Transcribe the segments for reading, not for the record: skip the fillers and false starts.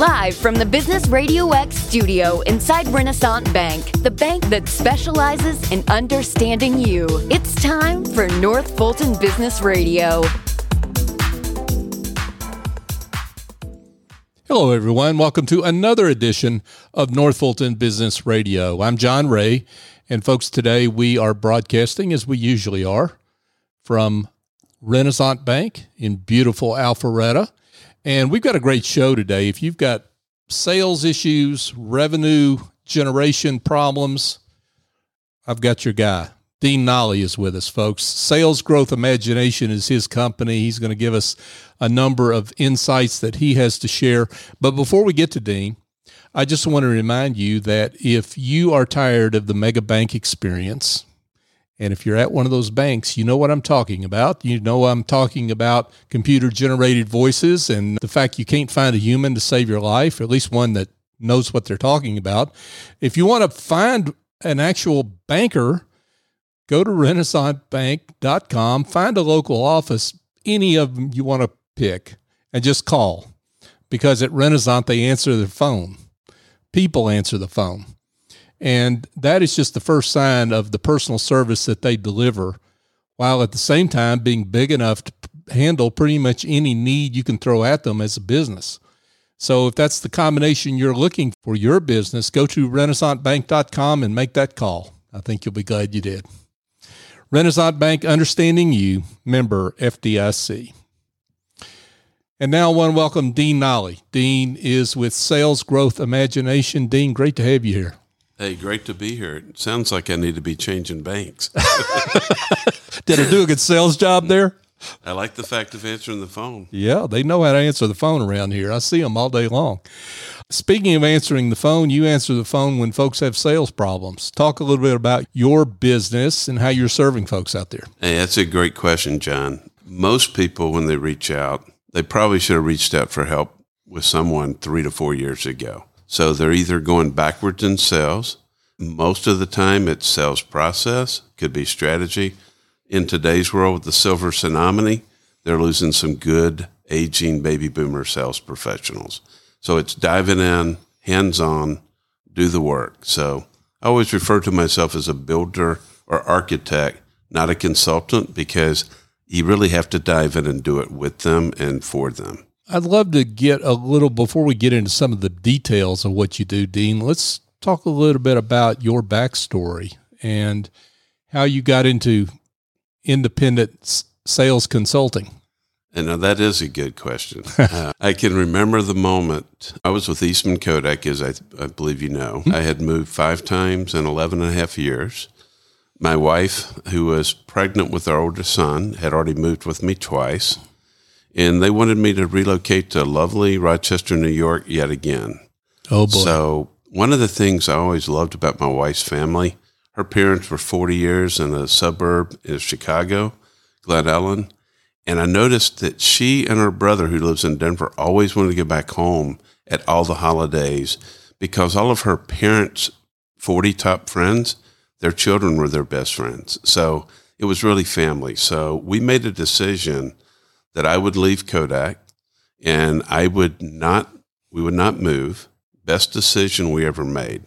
Live from the Business Radio X studio inside Renaissance Bank, the bank that specializes in understanding you. It's time for North Fulton Business Radio. Hello, everyone. Welcome to another edition of North Fulton Business Radio. I'm John Ray, and folks, today we are broadcasting, as we usually are, from Renaissance Bank in beautiful Alpharetta. And we've got a great show today. If you've got sales issues, revenue generation problems, I've got your guy. Dean Nolly is with us, folks. Sales Growth Imagination is his company. He's going to give us a number of insights that he has to share. But before we get to Dean, I just want to remind you that if you are tired of the mega bank experience, and if you're at one of those banks, you know what I'm talking about. You know I'm talking about computer-generated voices and the fact you can't find a human to save your life, or at least one that knows what they're talking about. If you want to find an actual banker, go to renaissancebank.com, find a local office, any of them you want to pick, and just call. Because at Renaissance, they answer the phone. People answer the phone. And that is just the first sign of the personal service that they deliver, while at the same time being big enough to handle pretty much any need you can throw at them as a business. So if that's the combination you're looking for your business, go to renaissancebank.com and make that call. I think you'll be glad you did. Renaissance Bank, understanding you, member FDIC. And now I want to welcome Dean Nolly. Dean is with Sales Growth Imagination. Dean, great to have you here. Hey, great to be here. It sounds like I need to be changing banks. Did I do a good sales job there? I like the fact of answering the phone. Yeah, they know how to answer the phone around here. I see them all day long. Speaking of answering the phone, you answer the phone when folks have sales problems. Talk a little bit about your business and how you're serving folks out there. Hey, that's a great question, John. Most people, when they reach out, they probably should have reached out for help with someone 3 to 4 years ago. So they're either going backwards in sales. Most of the time it's sales process, could be strategy. In today's world with the silver tsunami, they're losing some good aging baby boomer sales professionals. So it's diving in, hands-on, do the work. So I always refer to myself as a builder or architect, not a consultant, because you really have to dive in and do it with them and for them. I'd love to get a little, before we get into some of the details of what you do, Dean, let's talk a little bit about your backstory and how you got into independent sales consulting. And now that is a good question. I can remember the moment I was with Eastman Kodak, as I believe you know. I had moved 5 times in 11 and a half years. My wife, who was pregnant with our oldest son, had already moved with me twice. And they wanted me to relocate to lovely Rochester, New York yet again. Oh, boy. So one of the things I always loved about my wife's family, her parents were 40 years in a suburb of Chicago, Glen Ellen. And I noticed that she and her brother, who lives in Denver, always wanted to go back home at all the holidays because all of her parents' 40 top friends, their children were their best friends. So it was really family. So we made a decision that I would leave Kodak and we would not move. Best decision we ever made.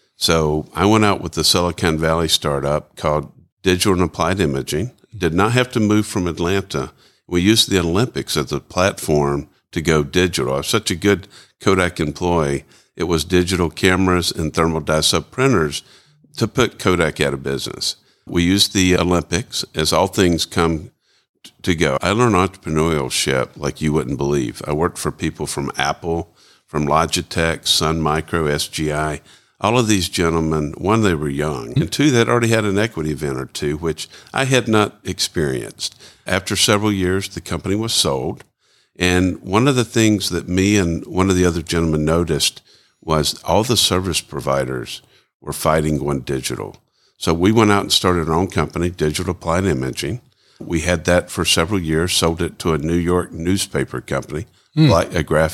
So I went out with the Silicon Valley startup called Digital and Applied Imaging. Did not have to move from Atlanta. We used the Olympics as a platform to go digital. I was such a good Kodak employee. It was digital cameras and thermal dye-sub printers to put Kodak out of business. We used the Olympics as all things come to go. I learned entrepreneurship like you wouldn't believe. I worked for people from Apple, from Logitech, Sun Micro, SGI. All of these gentlemen, one, they were young, and two, they'd already had an equity event or two, which I had not experienced. After several years, the company was sold. And one of the things that me and one of the other gentlemen noticed was all the service providers were fighting going digital. So we went out and started our own company, Digital Applied Imaging. We had that for several years, sold it to a New York newspaper company, Applied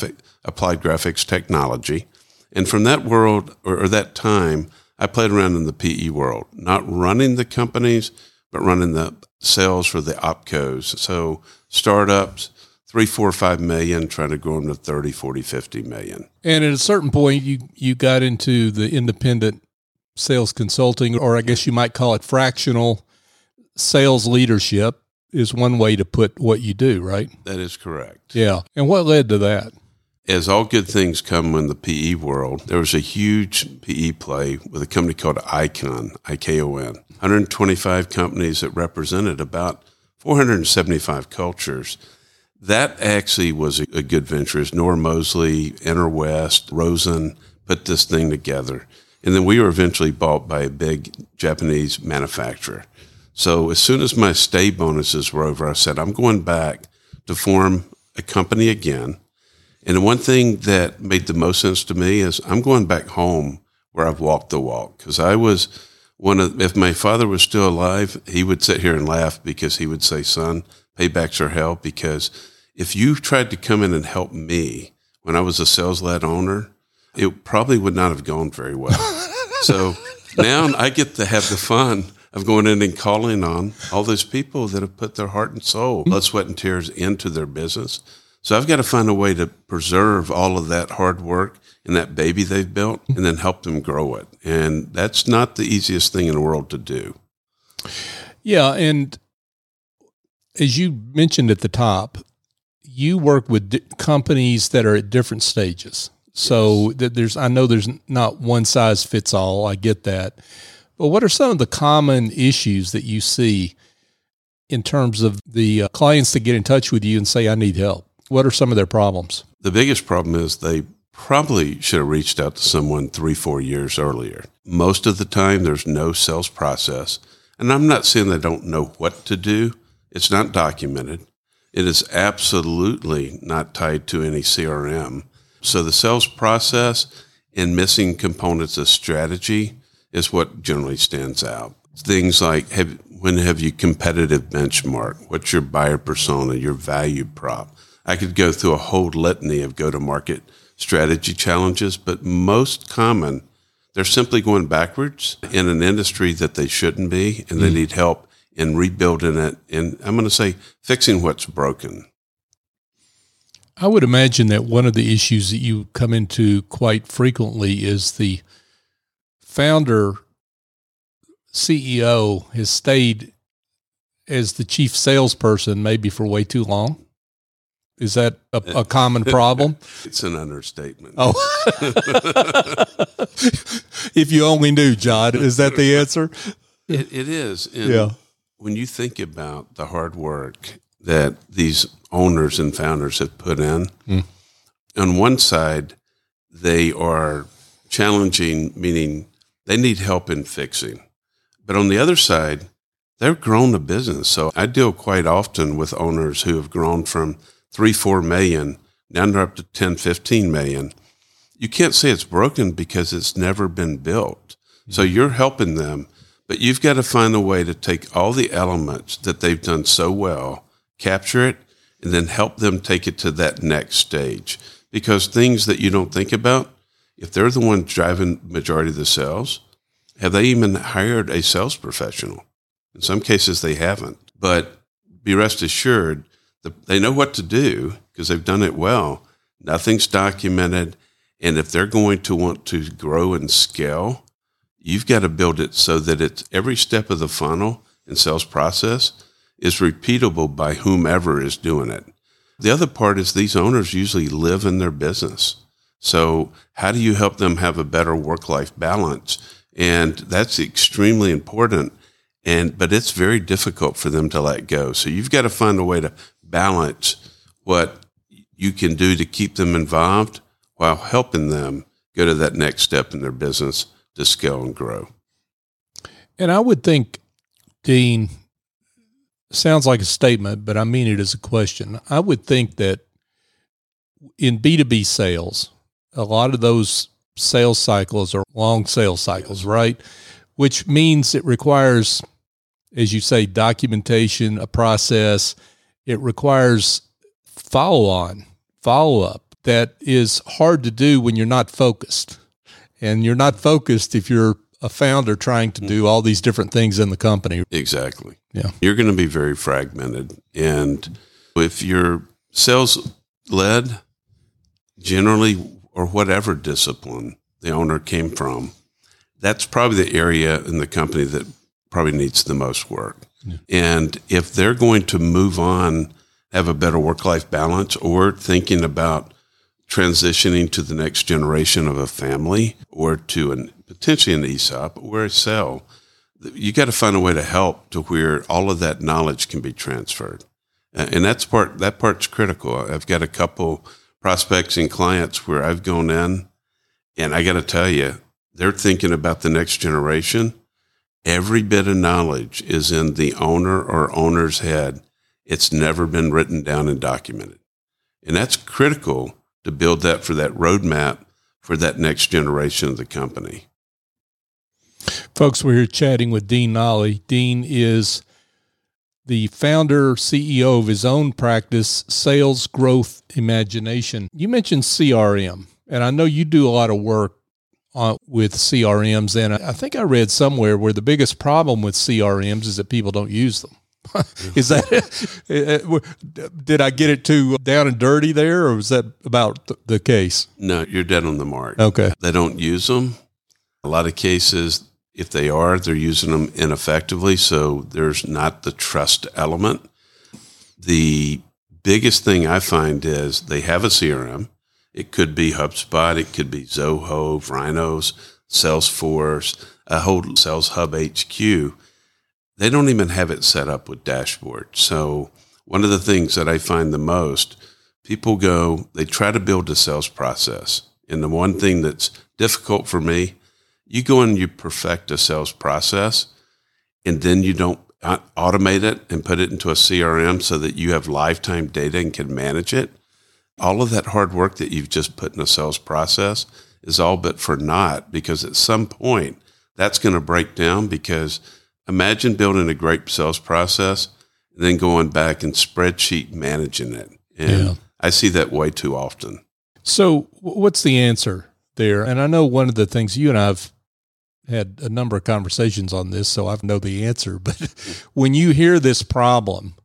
Graphics Technology. And from that world, or that time, I played around in the PE world, not running the companies, but running the sales for the opcos. So startups 3, 4, 5 million, trying to grow them to 30, 40, 50 million. And at a certain point, you got into the independent sales consulting, or I guess you might call it fractional sales leadership is one way to put what you do, right? That is correct. Yeah. And what led to that? As all good things come in the PE world, there was a huge PE play with a company called ICON, IKON. 125 companies that represented about 475 cultures. That actually was a good venture. As Nora Mosley, Interwest, Rosen put this thing together. And then we were eventually bought by a big Japanese manufacturer. So as soon as my stay bonuses were over, I said, I'm going back to form a company again. And the one thing that made the most sense to me is I'm going back home where I've walked the walk. Because I was if my father was still alive, he would sit here and laugh because he would say, son, paybacks are hell. Because if you tried to come in and help me when I was a sales-led owner, it probably would not have gone very well. So now I get to have the fun of going in and calling on all those people that have put their heart and soul, blood, sweat, and tears into their business. So I've got to find a way to preserve all of that hard work and that baby they've built and then help them grow it. And that's not the easiest thing in the world to do. Yeah. And as you mentioned at the top, you work with companies that are at different stages. So that I know there's not one size fits all. I get that. But what are some of the common issues that you see in terms of the clients that get in touch with you and say, I need help? What are some of their problems? The biggest problem is they probably should have reached out to someone 3-4 years earlier. Most of the time, there's no sales process. And I'm not saying they don't know what to do. It's not documented. It is absolutely not tied to any CRM. So the sales process and missing components of strategy is what generally stands out. Things like, when have you competitive benchmark? What's your buyer persona, your value prop? I could go through a whole litany of go-to-market strategy challenges, but most common, they're simply going backwards in an industry that they shouldn't be, and they need help in rebuilding it, and I'm going to say fixing what's broken. I would imagine that one of the issues that you come into quite frequently is the founder CEO has stayed as the chief salesperson maybe for way too long. Is that a common problem? It's an understatement. Oh, if you only knew, John, is that the answer? It is. And when you think about the hard work that these owners and founders have put in, on one side, they are challenging, meaning they need help in fixing. But on the other side, they've grown a business. So I deal quite often with owners who have grown from 3-4 million down to up to 10-15 million. You can't say it's broken because it's never been built. So you're helping them, but you've got to find a way to take all the elements that they've done so well, capture it, and then help them take it to that next stage. Because things that you don't think about, if they're the one driving majority of the sales, have they even hired a sales professional? In some cases, they haven't. But be rest assured, they know what to do because they've done it well. Nothing's documented. And if they're going to want to grow and scale, you've got to build it so that it's every step of the funnel and sales process is repeatable by whomever is doing it. The other part is these owners usually live in their business. So how do you help them have a better work-life balance? And that's extremely important. But it's very difficult for them to let go. So you've got to find a way to balance what you can do to keep them involved while helping them go to that next step in their business to scale and grow. And I would think, Dean, sounds like a statement, but I mean it as a question. I would think that in B2B sales, a lot of those sales cycles are long sales cycles, right? Which means it requires, as you say, documentation, a process. It requires follow-up that is hard to do when you're not focused. And you're not focused if you're a founder trying to do all these different things in the company. Exactly. Yeah. You're going to be very fragmented. And if you're sales led generally, or whatever discipline the owner came from, that's probably the area in the company that probably needs the most work. Yeah. And if they're going to move on, have a better work-life balance, or thinking about transitioning to the next generation of a family, or to potentially an ESOP or a sale, you got to find a way to help to where all of that knowledge can be transferred. And that part's critical. I've got a couple prospects and clients where I've gone in, and I got to tell you, they're thinking about the next generation. Every bit of knowledge is in the owner or owner's head. It's never been written down and documented. And that's critical to build that for that roadmap for that next generation of the company. Folks, we're here chatting with Dean Nolly. Dean is the founder, CEO of his own practice, Sales Growth Imagination. You mentioned CRM, and I know you do a lot of work with CRMs, and I think I read somewhere where the biggest problem with CRMs is that people don't use them. Is that did I get it too down and dirty there, or was that about the case? No, you're dead on the mark. Okay. They don't use them. A lot of cases, if they are, they're using them ineffectively, so there's not the trust element. The biggest thing I find is they have a CRM. It could be HubSpot, it could be Zoho, Rhinos, Salesforce, a whole Sales Hub HQ. They don't even have it set up with dashboards. So one of the things that I find the most, people they try to build a sales process. And the one thing that's difficult for me, you go and you perfect a sales process, and then you don't automate it and put it into a CRM so that you have lifetime data and can manage it. All of that hard work that you've just put in a sales process is all but for naught, because at some point that's going to break down. Because imagine building a great sales process and then going back and spreadsheet managing it. And I see that way too often. So what's the answer there? And I know one of the things, you and I've had a number of conversations on this, so I know the answer. But when you hear this problem,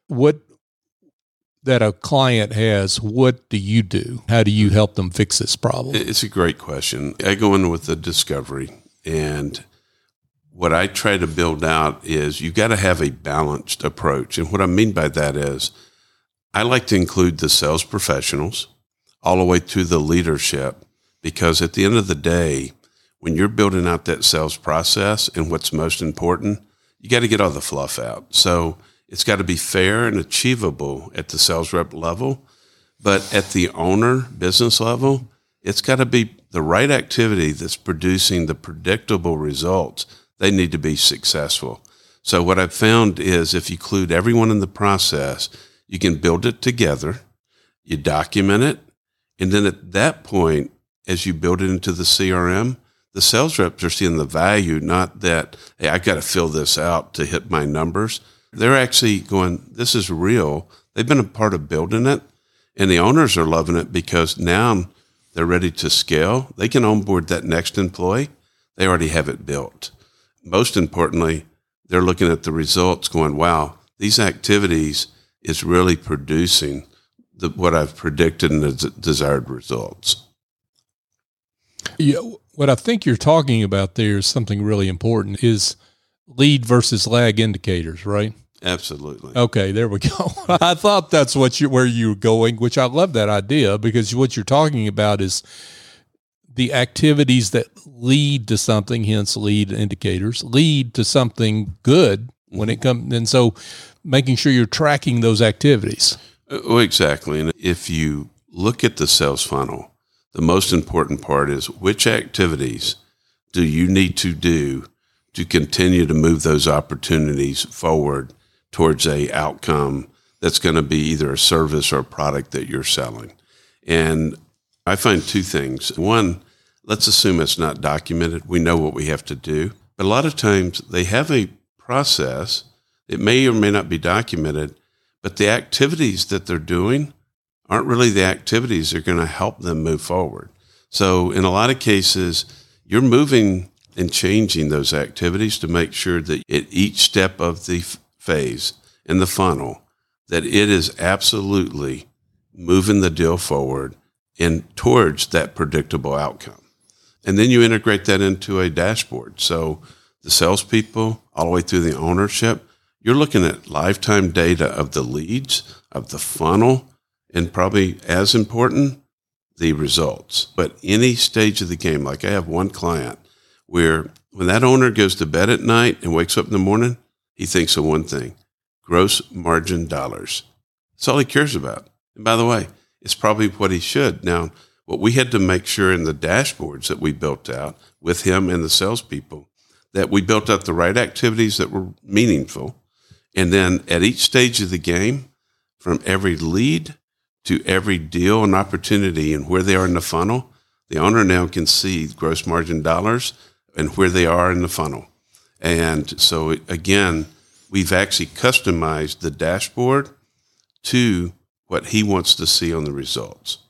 that a client has, what do you do? How do you help them fix this problem? It's a great question. I go in with the discovery, and what I try to build out is you got to have a balanced approach. And what I mean by that is I like to include the sales professionals all the way to the leadership, because at the end of the day, when you're building out that sales process, and what's most important, you got to get all the fluff out. So it's got to be fair and achievable at the sales rep level, but at the owner business level, it's got to be the right activity that's producing the predictable results they need to be successful. So what I've found is if you include everyone in the process, you can build it together, you document it, and then at that point, as you build it into the CRM, the sales reps are seeing the value, not that, hey, I got to fill this out to hit my numbers. They're actually going, this is real. They've been a part of building it, and the owners are loving it because now they're ready to scale. They can onboard that next employee. They already have it built. Most importantly, they're looking at the results going, wow, these activities is really producing what I've predicted and the desired results. Yeah, what I think you're talking about there is something really important, is lead versus lag indicators, right? Absolutely. Okay, there we go. I thought that's where you were going, which I love that idea, because what you're talking about is the activities that lead to something, hence lead indicators, lead to something good when it comes. And so making sure you're tracking those activities. Well, exactly. And if you look at the sales funnel, the most important part is which activities do you need to do to continue to move those opportunities forward towards a outcome that's going to be either a service or a product that you're selling. And I find two things. One, let's assume it's not documented. We know what we have to do. But a lot of times they have a process. It may or may not be documented, but the activities that they're doing aren't really the activities that are going to help them move forward. So in a lot of cases, you're moving and changing those activities to make sure that at each step of the phase in the funnel, that it is absolutely moving the deal forward and towards that predictable outcome. And then you integrate that into a dashboard. So the salespeople, all the way through the ownership, you're looking at lifetime data of the leads, of the funnel, and probably as important, the results. But any stage of the game, like I have one client where when that owner goes to bed at night and wakes up in the morning, he thinks of one thing: gross margin dollars. That's all he cares about. And by the way, it's probably what he should. Now, what we had to make sure in the dashboards that we built out with him and the salespeople, that we built out the right activities that were meaningful. And then at each stage of the game, from every lead to every deal and opportunity and where they are in the funnel, the owner now can see gross margin dollars and where they are in the funnel. And so, again, we've actually customized the dashboard to what he wants to see on the results.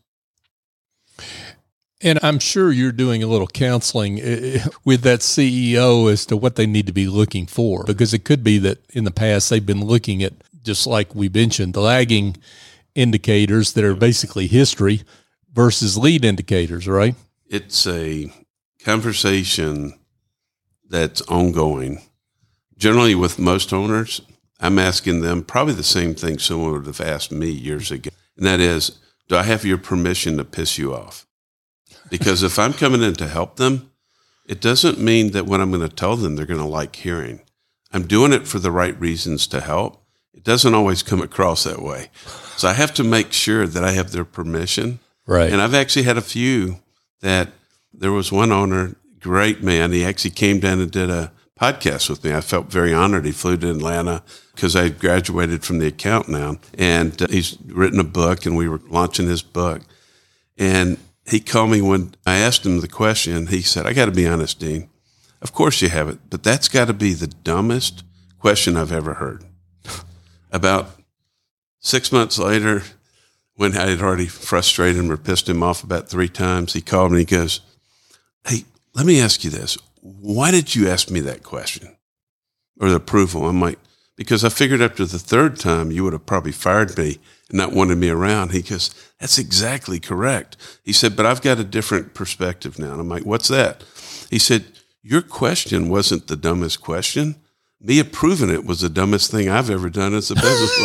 And I'm sure you're doing a little counseling with that CEO as to what they need to be looking for, because it could be that in the past they've been looking at, just like we mentioned, the lagging indicators that are basically history versus lead indicators, right? It's a conversation that's ongoing. Generally, with most owners, I'm asking them probably the same thing someone would have asked me years ago, and that is, do I have your permission to piss you off? Because if I'm coming in to help them, it doesn't mean that what I'm going to tell them they're going to like hearing. I'm doing it for the right reasons to help. It doesn't always come across that way. So I have to make sure that I have their permission. Right. And I've actually had a few that there was one owner, great man. He actually came down and did a podcast with me. I felt very honored. He flew to Atlanta because I graduated from the account now. And he's written a book, and we were launching his book. And he called me when I asked him the question. He said, I got to be honest, Dean. Of course you have it, but that's got to be the dumbest question I've ever heard. About 6 months later, when I had already frustrated him or pissed him off about 3 times, he called me and he goes, hey, let me ask you this. Why did you ask me that question or the approval? I'm like, because I figured after the 3rd time you would have probably fired me and not wanted me around. He goes, that's exactly correct. He said, but I've got a different perspective now. And I'm like, what's that? He said, your question wasn't the dumbest question. Me approving it was the dumbest thing I've ever done as a business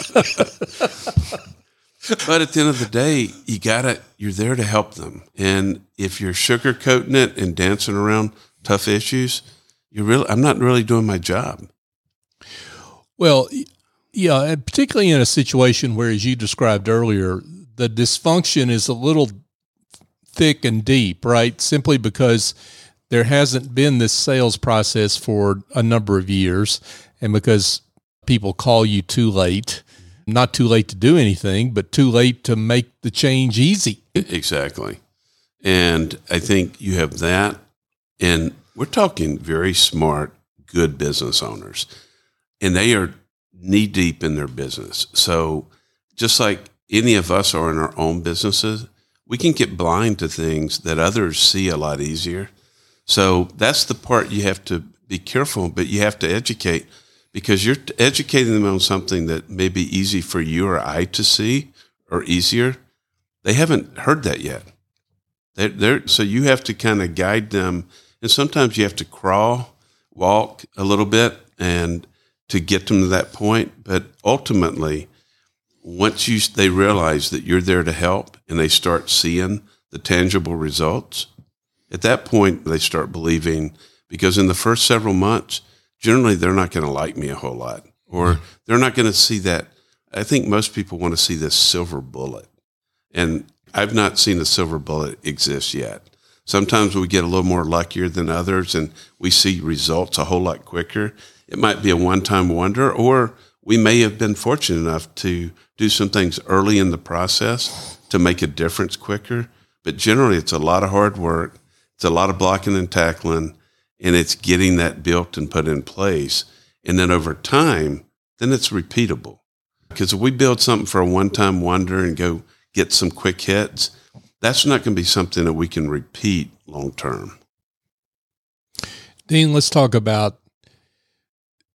owner. But at the end of the day, you're there to help them. And if you're sugarcoating it and dancing around tough issues, I'm not really doing my job. Well, yeah, and particularly in a situation where, as you described earlier, the dysfunction is a little thick and deep, right? Simply because there hasn't been this sales process for a number of years, and because people call you too late, not too late to do anything, but too late to make the change easy. Exactly. And I think you have that, and we're talking very smart, good business owners, and they are knee deep in their business. So just like any of us are in our own businesses, we can get blind to things that others see a lot easier. So that's the part you have to be careful, but you have to educate, because you're educating them on something that may be easy for you or I to see or easier. They haven't heard that yet. So you have to kind of guide them. And sometimes you have to crawl, walk a little bit and to get them to that point. But ultimately, once they realize that you're there to help and they start seeing the tangible results, at that point, they start believing, because in the first several months, generally they're not going to like me a whole lot, or they're not going to see that. I think most people want to see this silver bullet, and I've not seen the silver bullet exist yet. Sometimes we get a little more luckier than others, and we see results a whole lot quicker. It might be a one-time wonder, or we may have been fortunate enough to do some things early in the process to make a difference quicker. But generally, it's a lot of hard work. It's a lot of blocking and tackling, and it's getting that built and put in place. And then over time, then it's repeatable. Because if we build something for a one-time wonder and go get some quick hits, that's not going to be something that we can repeat long-term. Dean, let's talk about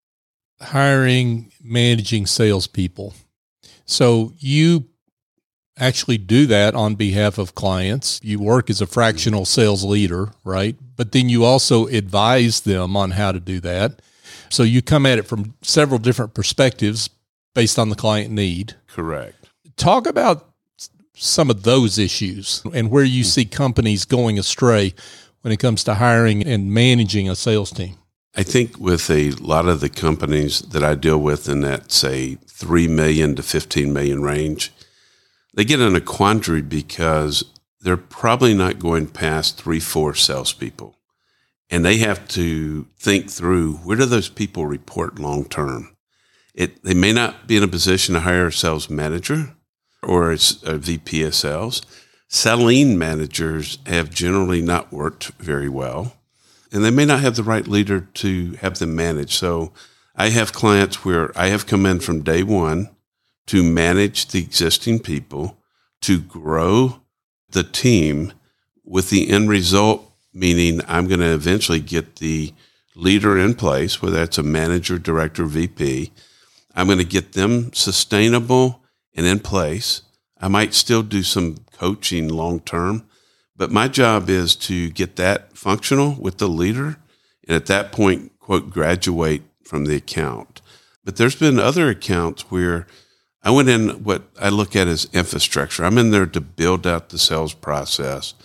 hiring, managing salespeople. So you actually do that on behalf of clients. You work as a fractional sales leader, right? But then you also advise them on how to do that. So you come at it from several different perspectives based on the client need. Correct. Talk about some of those issues and where you see companies going astray when it comes to hiring and managing a sales team. I think with a lot of the companies that I deal with in that, say, 3 million to 15 million range, they get in a quandary because they're probably not going past 3-4 salespeople. And they have to think through, where do those people report long term? They may not be in a position to hire a sales manager or a VP of sales. Selling managers have generally not worked very well, and they may not have the right leader to have them manage. So I have clients where I have come in from day one to manage the existing people, to grow the team with the end result, meaning I'm going to eventually get the leader in place, whether that's a manager, director, VP. I'm going to get them sustainable and in place. I might still do some coaching long term, but my job is to get that functional with the leader, and at that point, quote, graduate from the account. But there's been other accounts where I went in what I look at as infrastructure. I'm in there to build out the sales process.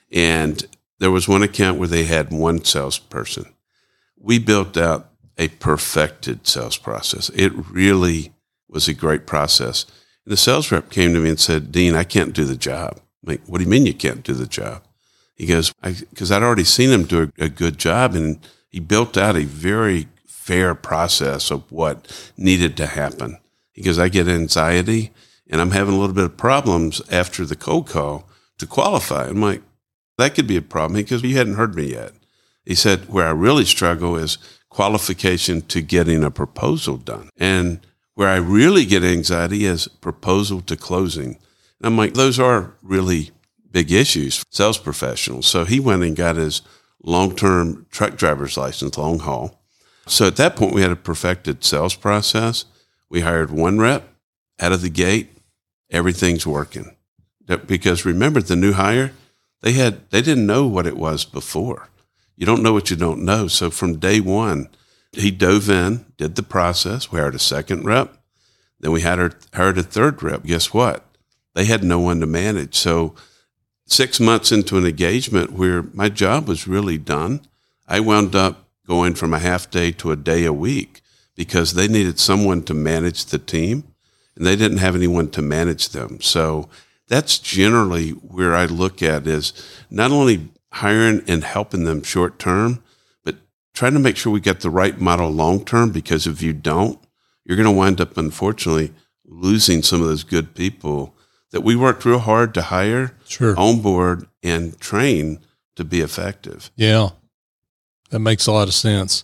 And there was one account where they had one salesperson. We built out a perfected sales process. It really was a great process. And the sales rep came to me and said, Dean, I can't do the job. I'm like, what do you mean you can't do the job? He goes, because I'd already seen him do a good job, and he built out a very fair process of what needed to happen. He goes, I get anxiety, and I'm having a little bit of problems after the cold call to qualify. I'm like, that could be a problem. He goes, you hadn't heard me yet. He said, where I really struggle is qualification to getting a proposal done. And where I really get anxiety is proposal to closing. And I'm like, those are really big issues for sales professionals. So he went and got his long-term truck driver's license, long haul. So at that point, we had a perfected sales process. We hired one rep out of the gate. Everything's working. Because remember, the new hire, they didn't know what it was before. You don't know what you don't know. So from day one, he dove in, did the process. We hired a second rep. Then we hired a third rep. Guess what? They had no one to manage. So 6 months into an engagement where my job was really done, I wound up going from a half day to a day a week because they needed someone to manage the team, and they didn't have anyone to manage them. So that's generally where I look at is not only hiring and helping them short term, but trying to make sure we get the right model long term, because if you don't, you're going to wind up, unfortunately, losing some of those good people that we worked real hard to hire, onboard, and train to be effective. Yeah, that makes a lot of sense.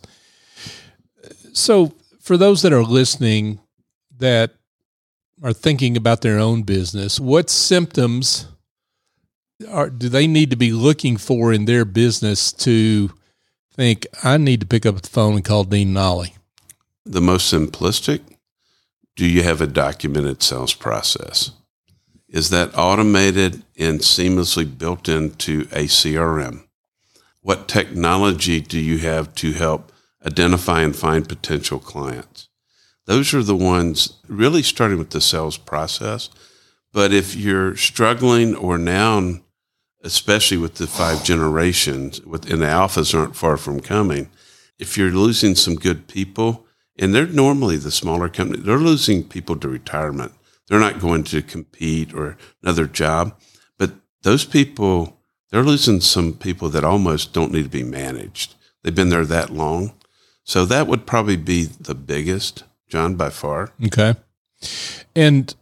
So for those that are listening that are thinking about their own business, what symptoms do they need to be looking for in their business to think, I need to pick up the phone and call Dean Nolly? The most simplistic, do you have a documented sales process? Is that automated and seamlessly built into a CRM? What technology do you have to help identify and find potential clients? Those are the ones really starting with the sales process. But if you're struggling, or now, especially with the 5 generations, and the alphas aren't far from coming, if you're losing some good people, and they're normally the smaller company, they're losing people to retirement. They're not going to compete or another job. But those people, they're losing some people that almost don't need to be managed. They've been there that long. So that would probably be the biggest, John, by far. Okay. And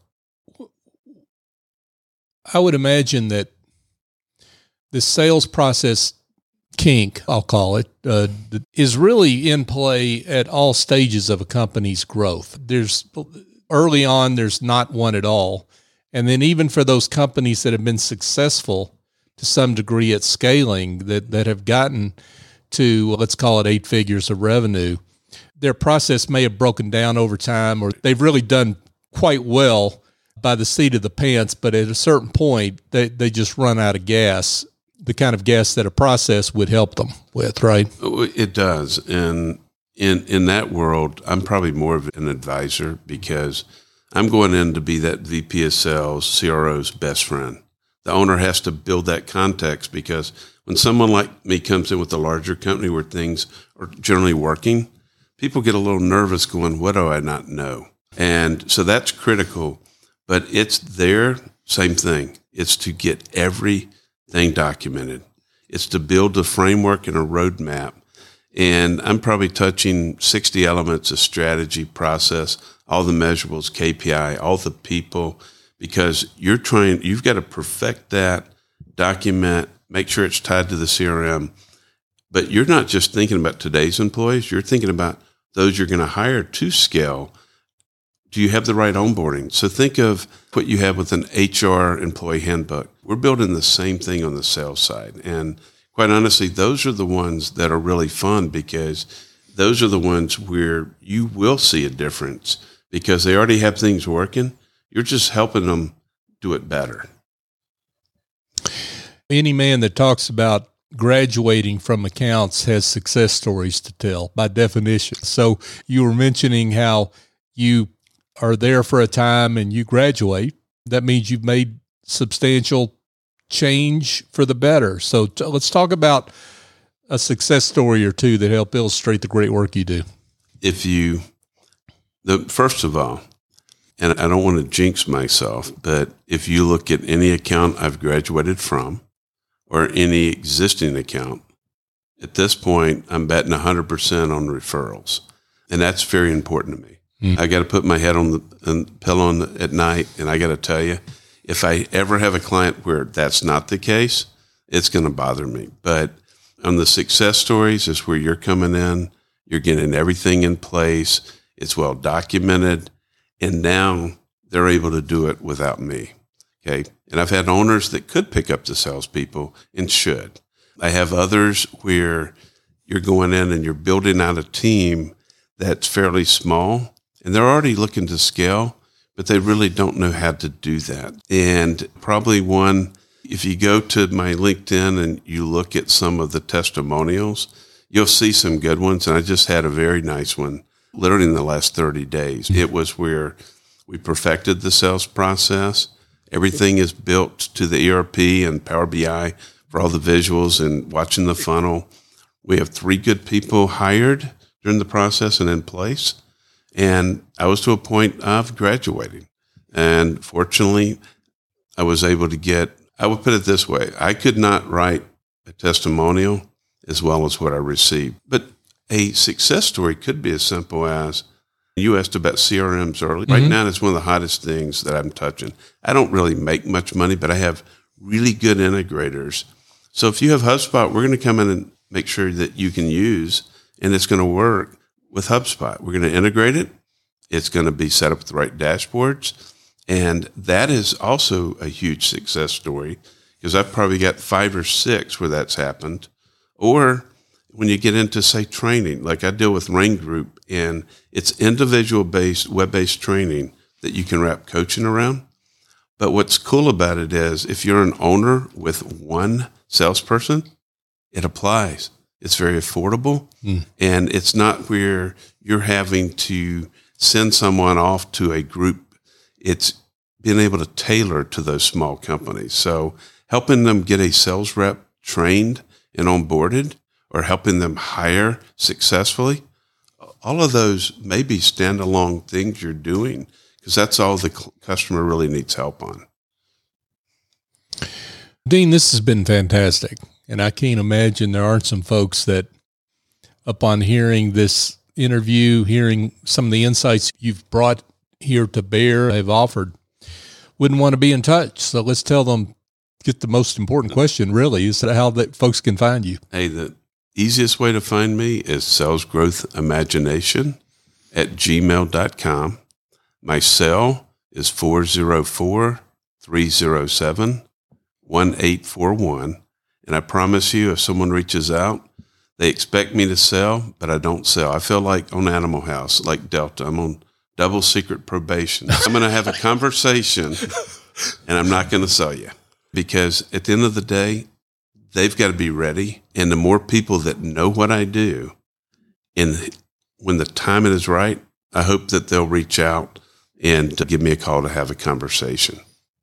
I would imagine that the sales process kink, I'll call it, is really in play at all stages of a company's growth. Early on, there's not one at all. And then even for those companies that have been successful to some degree at scaling, that have gotten to, let's call it 8 figures of revenue, their process may have broken down over time, or they've really done quite well by the seat of the pants, but at a certain point, they just run out of gas, the kind of gas that a process would help them with, right? It does. And in that world, I'm probably more of an advisor because I'm going in to be that VP of sales, CRO's best friend. The owner has to build that context because when someone like me comes in with a larger company where things are generally working, people get a little nervous going, what do I not know? And so that's critical, but it's there, same thing. It's to get everything documented. It's to build a framework and a roadmap. And I'm probably touching 60 elements of strategy, process, all the measurables, KPI, all the people, because you've got to perfect that, document, make sure it's tied to the CRM. But you're not just thinking about today's employees, you're thinking about those you're going to hire to scale. Do you have the right onboarding? So think of what you have with an HR employee handbook. We're building the same thing on the sales side. And quite honestly, those are the ones that are really fun because those are the ones where you will see a difference because they already have things working. You're just helping them do it better. Any man that talks about graduating from accounts has success stories to tell by definition. So you were mentioning how you are there for a time and you graduate. That means you've made substantial change for the better. So let's talk about a success story or two that help illustrate the great work you do. First of all, and I don't want to jinx myself, but if you look at any account I've graduated from or any existing account, at this point, I'm betting 100% on referrals. And that's very important to me. I got to put my head on the pillow at night, and I got to tell you, if I ever have a client where that's not the case, it's going to bother me. But on the success stories is where you're coming in, you're getting everything in place, it's well documented, and now they're able to do it without me. Okay. And I've had owners that could pick up the salespeople and should. I have others where you're going in and you're building out a team that's fairly small and they're already looking to scale, but they really don't know how to do that. And probably one, if you go to my LinkedIn and you look at some of the testimonials, you'll see some good ones. And I just had a very nice one literally in the last 30 days. It was where we perfected the sales process. Everything is built to the ERP and Power BI for all the visuals and watching the funnel. We have 3 good people hired during the process and in place. And I was to a point of graduating. And fortunately, I was able to I would put it this way, I could not write a testimonial as well as what I received. But a success story could be as simple as, you asked about CRMs earlier. Mm-hmm. Right now, it's one of the hottest things that I'm touching. I don't really make much money, but I have really good integrators. So if you have HubSpot, we're going to come in and make sure that you can use, and it's going to work with HubSpot. We're going to integrate it. It's going to be set up with the right dashboards. And that is also a huge success story because I've probably got 5 or 6 where that's happened. Or when you get into, say, training, like I deal with Rain Group, and it's individual-based, web-based training that you can wrap coaching around. But what's cool about it is if you're an owner with one salesperson, it applies. It's very affordable, and it's not where you're having to send someone off to a group. It's being able to tailor to those small companies. So helping them get a sales rep trained and onboarded, or helping them hire successfully, all of those may be standalone things you're doing because that's all the customer really needs help on. Dean, this has been fantastic. And I can't imagine there aren't some folks that upon hearing this interview, hearing some of the insights you've brought here to bear, have offered, wouldn't want to be in touch. So let's tell them, get the most important question really, is how that folks can find you. Hey, the easiest way to find me is salesgrowthimagination@gmail.com. My cell is 404-307-1841. And I promise you, if someone reaches out, they expect me to sell, but I don't sell. I feel like on Animal House, like Delta. I'm on double secret probation. I'm going to have a conversation, and I'm not going to sell you, because at the end of the day, they've got to be ready. And the more people that know what I do, and when the timing is right, I hope that they'll reach out and give me a call to have a conversation.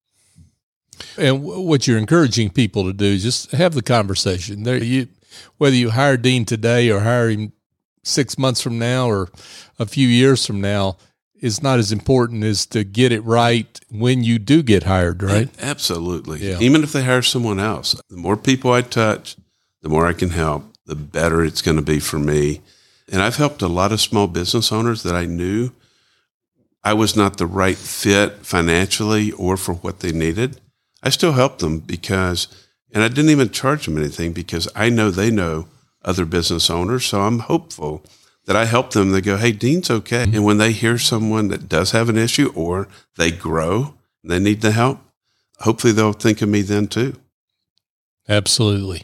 And what you're encouraging people to do is just have the conversation. Whether you hire Dean today or hire him 6 months from now or a few years from now is not as important as to get it right when you do get hired, right? Absolutely. Yeah. Even if they hire someone else, the more people I touch, the more I can help, the better it's going to be for me. And I've helped a lot of small business owners that I knew I was not the right fit financially or for what they needed. I still helped them and I didn't even charge them anything, because I know they know other business owners. So I'm hopeful that I help them. They go, hey, Dean's okay. And when they hear someone that does have an issue or they grow, and they need the help, hopefully they'll think of me then too. Absolutely.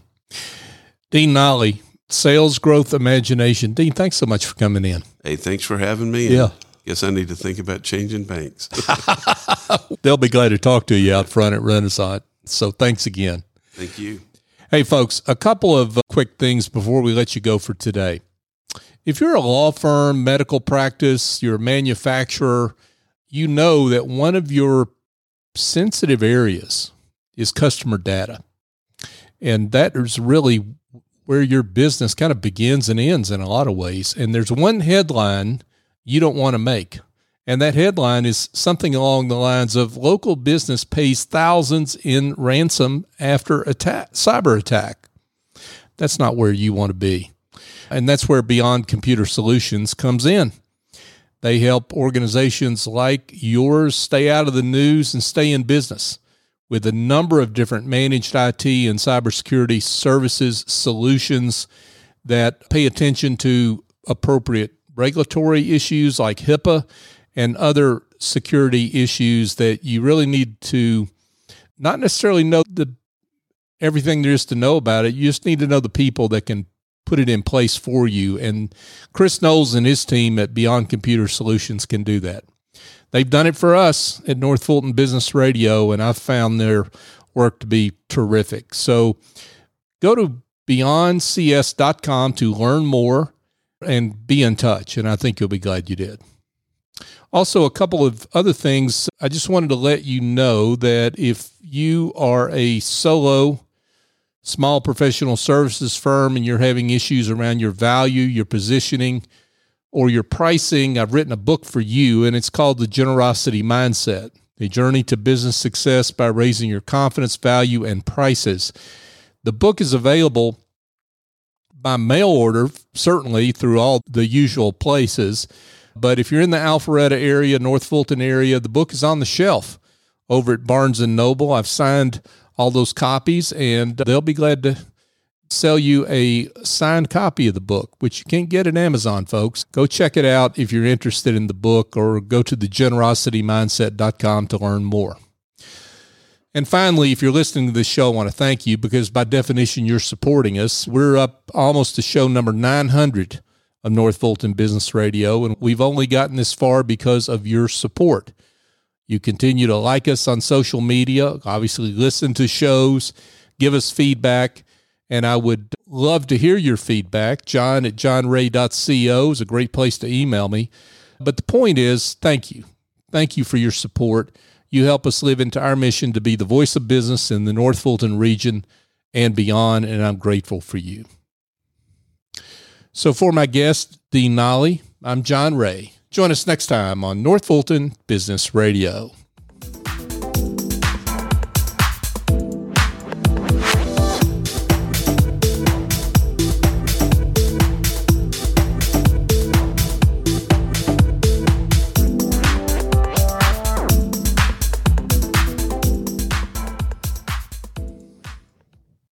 Dean Nolly, Sales Growth Imagination. Dean, thanks so much for coming in. Hey, thanks for having me. Yeah. Guess I need to think about changing banks. They'll be glad to talk to you out front at Renaissance. So thanks again. Thank you. Hey, folks, a couple of quick things before we let you go for today. If you're a law firm, medical practice, you're a manufacturer, you know that one of your sensitive areas is customer data. And that is really where your business kind of begins and ends in a lot of ways. And there's one headline you don't want to make. And that headline is something along the lines of local business pays thousands in ransom after cyber attack. That's not where you want to be. And that's where Beyond Computer Solutions comes in. They help organizations like yours stay out of the news and stay in business with a number of different managed IT and cybersecurity services solutions that pay attention to appropriate regulatory issues like HIPAA and other security issues that you really need to not necessarily know everything there is to know about it. You just need to know the people that can put it in place for you. And Chris Knowles and his team at Beyond Computer Solutions can do that. They've done it for us at North Fulton Business Radio, and I've found their work to be terrific. So go to beyondcs.com to learn more and be in touch, and I think you'll be glad you did. Also, a couple of other things. I just wanted to let you know that if you are a solo small professional services firm and you're having issues around your value, your positioning, or your pricing, I've written a book for you, and it's called The Generosity Mindset, A Journey to Business Success by Raising Your Confidence, Value, and Prices. The book is available by mail order, certainly through all the usual places. But if you're in the Alpharetta area, North Fulton area, the book is on the shelf over at Barnes & Noble. I've signed all those copies, and they'll be glad to sell you a signed copy of the book, which you can't get at Amazon, folks. Go check it out if you're interested in the book, or go to thegenerositymindset.com to learn more. And finally, if you're listening to this show, I want to thank you, because by definition, you're supporting us. We're up almost to show number 900 of North Fulton Business Radio, and we've only gotten this far because of your support. You continue to like us on social media, obviously listen to shows, give us feedback, and I would love to hear your feedback. John at johnray.co is a great place to email me. But the point is, thank you. Thank you for your support. You help us live into our mission to be the voice of business in the North Fulton region and beyond, and I'm grateful for you. So for my guest, Dean Nolly, I'm John Ray. Join us next time on North Fulton Business Radio.